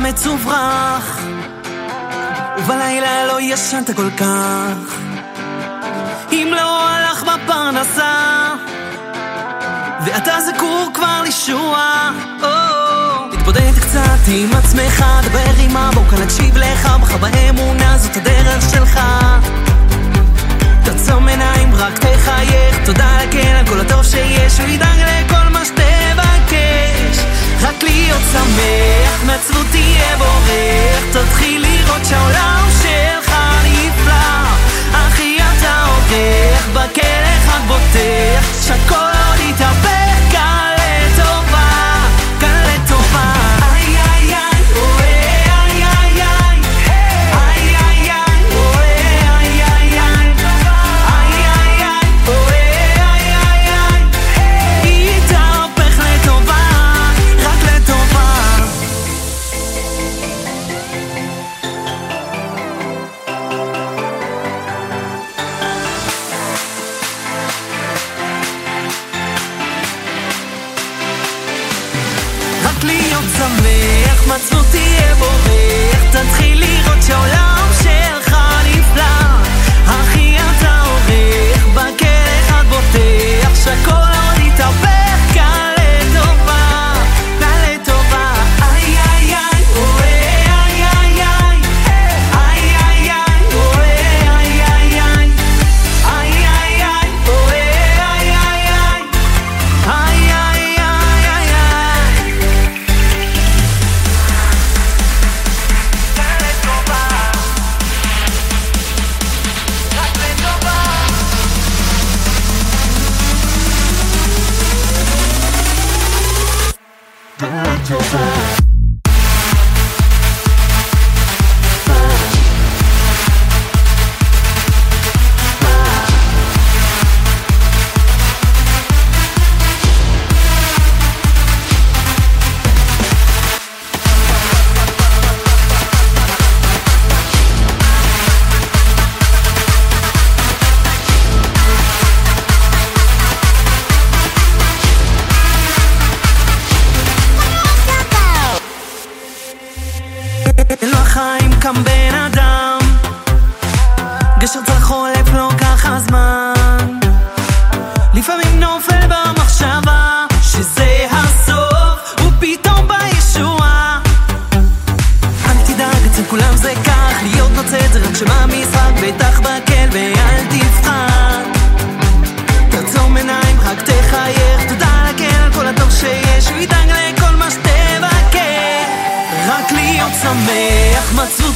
מצוברח, ובלילה לא ישנת כל כך. אם לא הלך בפרנסה ואתה זקוק כבר לישוע, תתבודד קצת עם עצמך, דבר עם הבוקר, להקשיב לך, בחר באמונה, זאת הדרך שלך. תעצום עיניים, רק תחייך, תודה לכן על כל הטוב שיש, הוא ידאג לכל מה שתבקש. רק להיות שמח, מעצבות תהיה בורח, תתחיל לראות שהעולם שלך נפלא. אחי אתה עורך, בכל אחד בוטח, שהכל עוד יתהפך כאן לטובה, כאן לטובה. איי איי איי, אוהי איי איי איי, איי איי איי, אוהי איי איי איי, איי איי איי, אוהי איי איי איי, יתהפך לטובה, רק לטובה. רק להיות שמח, מעצבות תהיה בורח, תתחיל לראות שהעולם שלך נפלא. אחי אתה עורך, בכל אחד בוטח, שהכל עוד יתהפך כאן לטובה, כאן לטובה. איי איי איי, אוהי איי איי איי, איי איי איי, אוהי איי איי איי, איי איי איי, אוהי איי איי איי, איי איי איי איי. אלו החיים קם בן אדם, גשר צריך חולף לו ככה זמן, לפעמים נופל במחשבה שזה הסוף ופתאום בישוע. אל תדאג, אצל כולם זה כך, להיות נוצאת זה רק שבמשחק, בטח בקל ואל תפחד. תעצום עיניים, רק תחייך, תודה לכן על כל הטוב שיש, הוא ידאג לכל מה שתבקש. רק להיות שמח, מצאו